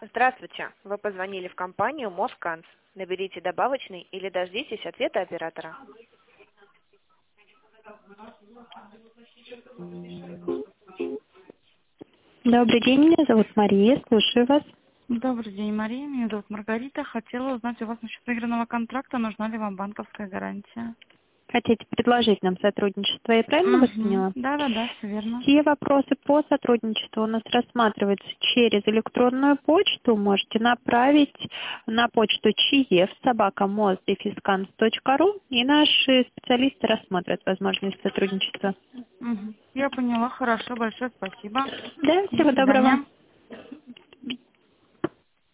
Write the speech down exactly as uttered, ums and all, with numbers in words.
Здравствуйте. Вы позвонили в компанию Москанс. Наберите добавочный или дождитесь ответа оператора. Добрый день, меня зовут Мария, слушаю вас. Добрый день, Мария. Меня зовут Маргарита. Хотела узнать у вас насчет выигранного контракта, нужна ли вам банковская гарантия. Хотите предложить нам сотрудничество, я правильно вас Угу. поняла? Да, да, да, все верно. Все вопросы по сотрудничеству у нас рассматриваются через электронную почту. Можете направить на почту чиев собака моздефисканс точка ру, и наши специалисты рассмотрят возможность сотрудничества. Угу. Я поняла, хорошо, большое спасибо. Да, До всего доброго. свидания.